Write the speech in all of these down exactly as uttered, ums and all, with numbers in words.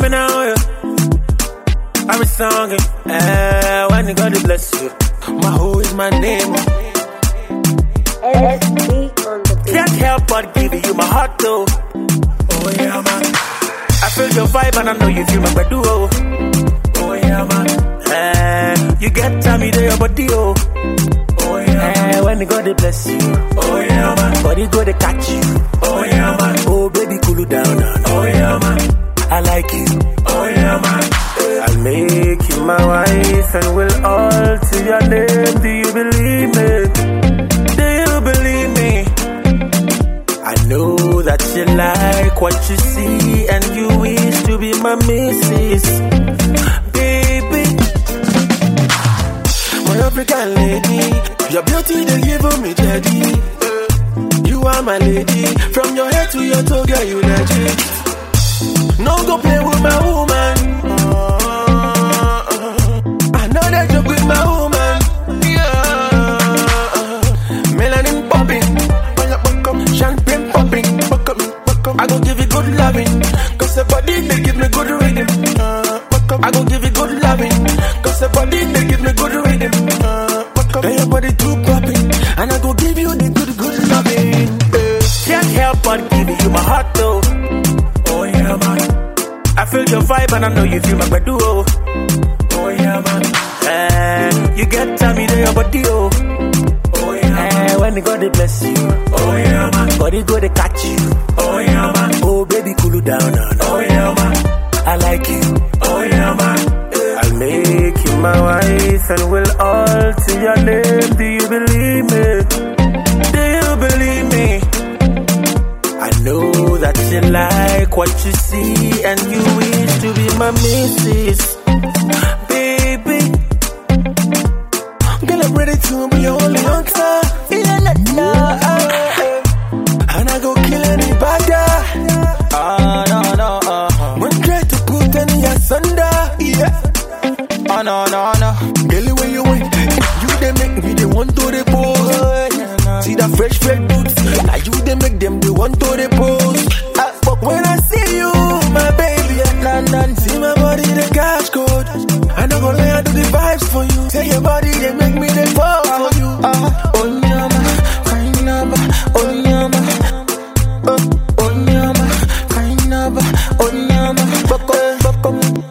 me now, yeah. I'm a song, eh, when you God bless you. My hoe is my name. L S D on the beat. Can't help but give you my heart though. Oh yeah, man. I feel your vibe and I know you feel my bed oh. Oh yeah, man. Eh, you get time, you do your body oh. Oh yeah, eh, when you God bless you. Oh yeah, man. Body go to catch you. Oh yeah, man. Oh baby, cool you down. Oh yeah, man. I like you. Oh yeah, man. I'll make you my wife and we'll alter your name. Do you believe me? Do you believe me? I know that you like what you see and you wish to be my missus. Baby, my African lady, your beauty they give me daddy. You are my lady, from your head to your toe, girl, you legit. No go play with my woman. I know that you're with my woman. Yeah. Melanin popping, champagne popping. I gon' give you good loving, cause the body they give me good rhythm. I gon' give you good loving, cause the body they give me good rhythm. And your body too popping, and I gon' give you the good, good loving. Can't help but give you my heart though. Oh yeah, man. I feel your vibe and I know you feel my bed oh. Oh yeah, man. Eh, you get time, you do your body oh. Oh yeah, eh, when you God they bless you. Oh yeah, man. Body go to catch you. Oh yeah, man. Oh baby, cool you down. Oh yeah, man. I like you. Oh yeah, man. I'll make you my wife and we'll alter your name. Do you believe me? Do you believe me? I know that you like what you see and you wish to be my missus. Baby, girl, I'm ready to be your only hunter. And I go kill any bagger. Oh, no, no, uh-huh. When try to put any asunder. Yeah. Oh, no, no, no. Girl, when you wait, you they make me, they want to repose. See that fresh, fresh boots. Now you they make them, they want to repose. Uh, but when I see you, my baby, at London, see my body, the cash code. I don't go lie, I do the vibes for you. Say your body, they make me the fall for you. Uh, oh, nyama, kind of, oh, nyama. Oh, oh, nyama, kind of, oh, nyama. Boko, boko.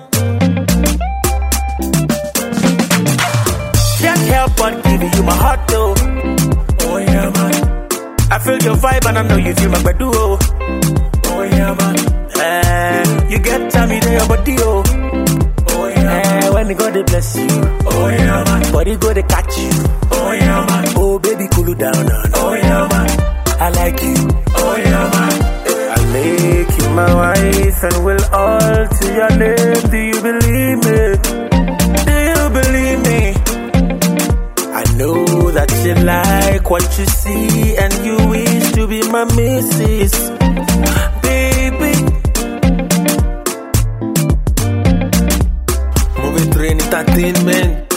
Can't help but give you my heart though. Oh yeah, man. I feel your vibe and I know you feel my bed oh. Oh yeah, man. Eh, you get time, you do your body oh. Oh yeah, eh, when you God they bless you. Oh yeah, man. Body go to catch you. Oh yeah, man. Oh baby, cool you down. Oh yeah, man. I like you. Oh yeah, man. I'll make you my wife and we'll alter your name. Do you believe me? Do you believe me? I know that you like what you see and you wish to be my missus. Baby, Movie Train Entertainment.